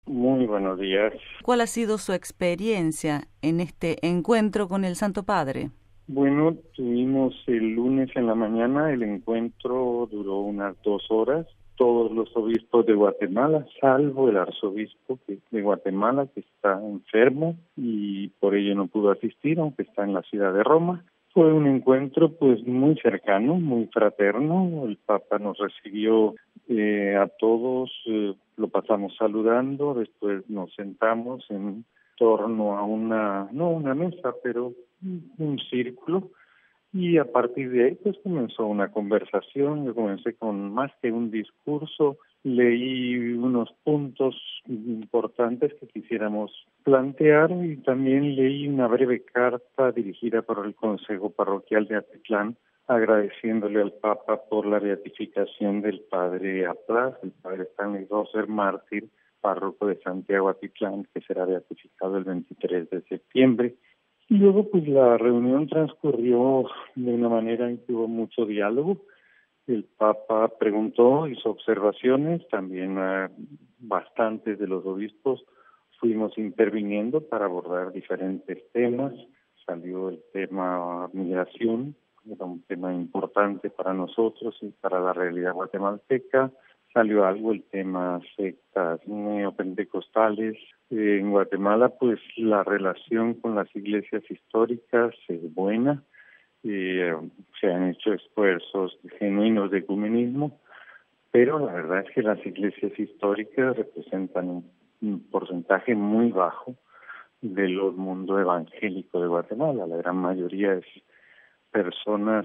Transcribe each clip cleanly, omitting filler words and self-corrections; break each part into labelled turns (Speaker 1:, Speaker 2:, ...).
Speaker 1: Muy buenos días.
Speaker 2: ¿Cuál ha sido su experiencia en este encuentro con el Santo Padre?
Speaker 1: Bueno, tuvimos el lunes en la mañana, el encuentro duró unas 2 horas. Todos los obispos de Guatemala, salvo el arzobispo de Guatemala, que está enfermo y por ello no pudo asistir, aunque está en la ciudad de Roma. Fue un encuentro pues muy cercano, muy fraterno. El Papa nos recibió a todos, lo pasamos saludando, después nos sentamos en torno a no una mesa, pero un círculo, y a partir de ahí pues comenzó una conversación. Yo comencé con más que un discurso, leí unos puntos importantes que quisiéramos plantear y también leí una breve carta dirigida por el Consejo Parroquial de Atitlán, agradeciéndole al Papa por la beatificación del padre Aplas, el padre Stanley Rosser, mártir, párroco de Santiago Atitlán, que será beatificado el 23 de septiembre. Y luego, pues la reunión transcurrió de una manera en que hubo mucho diálogo. El Papa preguntó, hizo observaciones, también bastantes de los obispos fuimos interviniendo para abordar diferentes temas. Salió el tema migración, era un tema importante para nosotros y para la realidad guatemalteca. Salió algo el tema sectas neopentecostales. En Guatemala, pues la relación con las iglesias históricas es buena. Se han hecho esfuerzos genuinos de ecumenismo, pero la verdad es que las iglesias históricas representan un porcentaje muy bajo del mundo evangélico de Guatemala. La gran mayoría es personas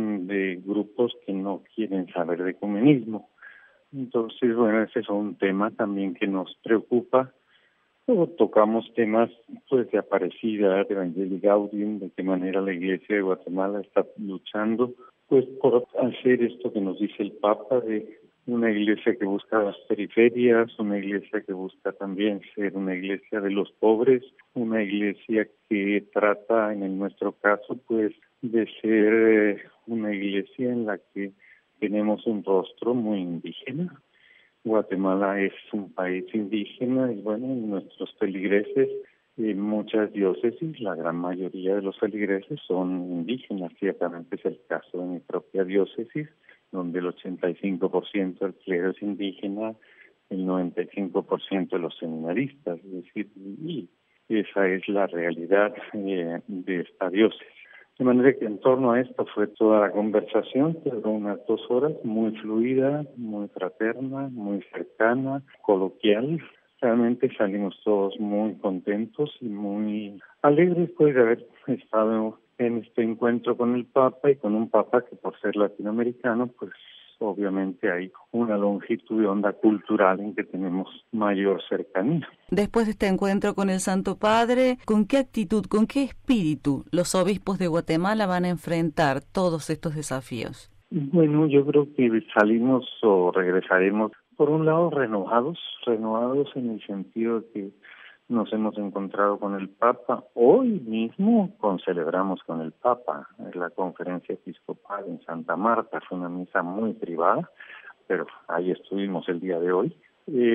Speaker 1: de grupos que no quieren saber de ecumenismo. Entonces, bueno, ese es un tema también que nos preocupa. Luego tocamos temas pues de Aparecida, de Evangelii Gaudium, de qué manera la Iglesia de Guatemala está luchando pues por hacer esto que nos dice el Papa, de una iglesia que busca las periferias, una iglesia que busca también ser una iglesia de los pobres, una iglesia que trata, en nuestro caso, pues de ser una iglesia en la que tenemos un rostro muy indígena. Guatemala es un país indígena y bueno, nuestros feligreses, en muchas diócesis, la gran mayoría de los feligreses son indígenas. Ciertamente es el caso de mi propia diócesis, donde el 85% del clero es indígena, el 95% de los seminaristas, es decir, y esa es la realidad de esta diócesis. De manera que en torno a esto fue toda la conversación, que duró unas 2 horas, muy fluida, muy fraterna, muy cercana, coloquial. Realmente salimos todos muy contentos y muy alegres pues de haber estado en este encuentro con el Papa, y con un Papa que por ser latinoamericano pues obviamente hay una longitud de onda cultural en que tenemos mayor cercanía.
Speaker 2: Después de este encuentro con el Santo Padre, ¿con qué actitud, con qué espíritu los obispos de Guatemala van a enfrentar todos estos desafíos?
Speaker 1: Bueno, yo creo que salimos o regresaremos, por un lado, renovados en el sentido de que nos hemos encontrado con el Papa. Hoy mismo celebramos con el Papa en la conferencia episcopal en Santa Marta. Fue una misa muy privada, pero ahí estuvimos el día de hoy.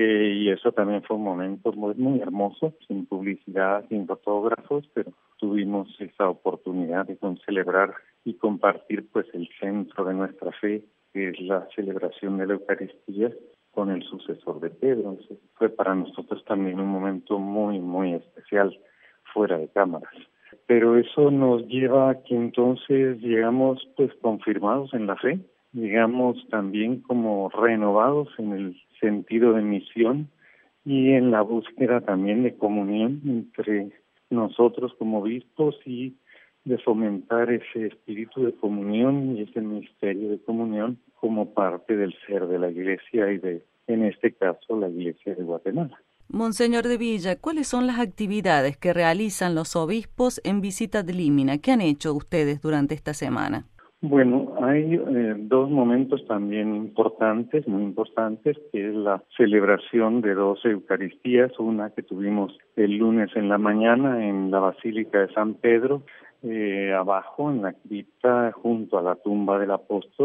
Speaker 1: Y eso también fue un momento muy hermoso, sin publicidad, sin fotógrafos, pero tuvimos esa oportunidad de celebrar y compartir pues el centro de nuestra fe, que es la celebración de la Eucaristía, con el sucesor de Pedro. Entonces, fue para nosotros también un momento muy, muy especial, fuera de cámaras. Pero eso nos lleva a que entonces llegamos pues confirmados en la fe, llegamos también como renovados en el sentido de misión y en la búsqueda también de comunión entre nosotros como obispos, y de fomentar ese espíritu de comunión y ese misterio de comunión como parte del ser de la Iglesia y de, en este caso, la Iglesia de Guatemala.
Speaker 2: Monseñor de Villa, ¿cuáles son las actividades que realizan los obispos en Visita ad Limina? ¿Qué han hecho ustedes durante esta semana?
Speaker 1: Bueno, hay dos momentos también importantes, muy importantes, que es la celebración de 2 Eucaristías, una que tuvimos el lunes en la mañana en la Basílica de San Pedro, abajo en la cripta junto a la tumba del apóstol,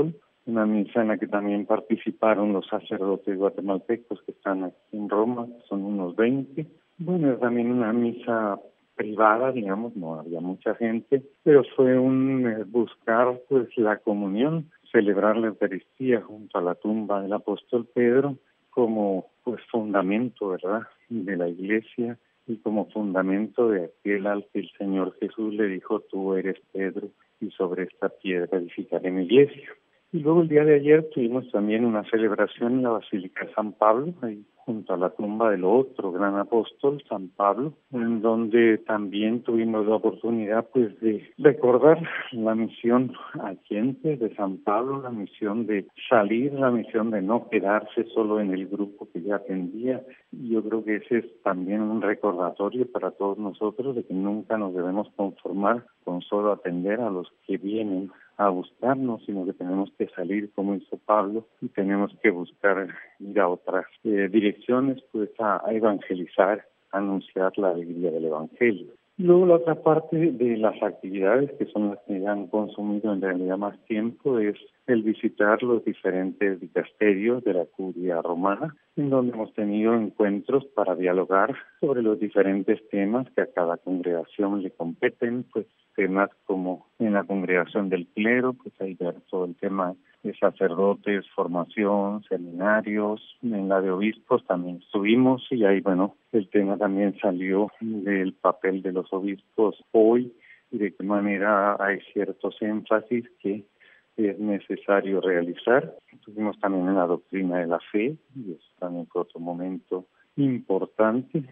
Speaker 1: una misa en la que también participaron los sacerdotes guatemaltecos que están aquí en Roma, son unos 20. Bueno, es también una misa privada, digamos, no había mucha gente, pero fue un buscar pues la comunión, celebrar la Eucaristía junto a la tumba del apóstol Pedro como pues fundamento, ¿verdad?, de la Iglesia y como fundamento de aquel al que el Señor Jesús le dijo: tú eres Pedro y sobre esta piedra edificaré mi iglesia. Y luego el día de ayer tuvimos también una celebración en la Basílica de San Pablo, ahí junto a la tumba del otro gran apóstol, San Pablo, en donde también tuvimos la oportunidad pues de recordar la misión allende de San Pablo, la misión de salir, la misión de no quedarse solo en el grupo que ya atendía. Y yo creo que ese es también un recordatorio para todos nosotros de que nunca nos debemos conformar con solo atender a los que vienen a buscarnos, sino que tenemos que salir como hizo Pablo y tenemos que buscar ir a otras direcciones, pues a evangelizar, a anunciar la alegría del Evangelio. Luego la otra parte de las actividades, que son las que han consumido en realidad más tiempo, es el visitar los diferentes dicasterios de la curia romana, en donde hemos tenido encuentros para dialogar sobre los diferentes temas que a cada congregación le competen, pues temas como en la congregación del clero, pues hay ver todo el tema de sacerdotes, formación, seminarios, en la de obispos también estuvimos y ahí, bueno, el tema también salió del papel de los obispos hoy y de qué manera hay ciertos énfasis que es necesario realizar. Estuvimos también en la doctrina de la fe y eso también fue otro momento importante.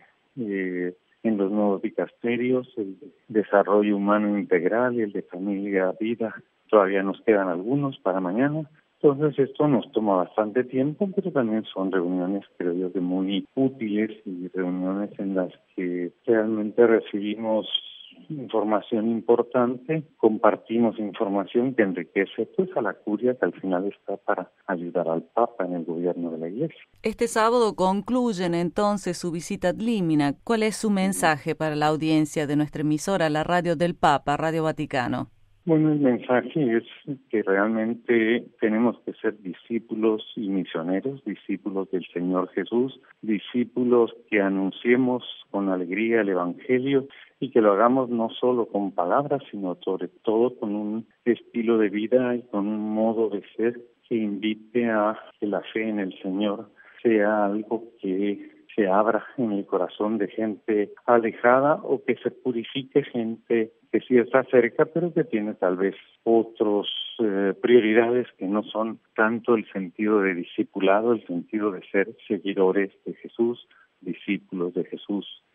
Speaker 1: En los nuevos dicasterios, el de desarrollo humano integral y el de familia, vida, todavía nos quedan algunos para mañana. Entonces esto nos toma bastante tiempo, pero también son reuniones, creo yo, que muy útiles y reuniones en las que realmente recibimos información importante, compartimos información que enriquece pues a la curia, que al final está para ayudar al Papa en el gobierno de la Iglesia.
Speaker 2: Este sábado concluyen entonces su visita ad limina. ¿Cuál es su mensaje para la audiencia de nuestra emisora, la Radio del Papa, Radio Vaticano?
Speaker 1: Bueno, el mensaje es que realmente tenemos que ser discípulos y misioneros, discípulos del Señor Jesús, discípulos que anunciemos con alegría el Evangelio y que lo hagamos no solo con palabras, sino sobre todo con un estilo de vida y con un modo de ser que invite a que la fe en el Señor sea algo que se abra en el corazón de gente alejada o que se purifique gente que sí está cerca, pero que tiene tal vez otras prioridades que no son tanto el sentido de discipulado, el sentido de ser seguidores de Jesús, discípulos de Jesús.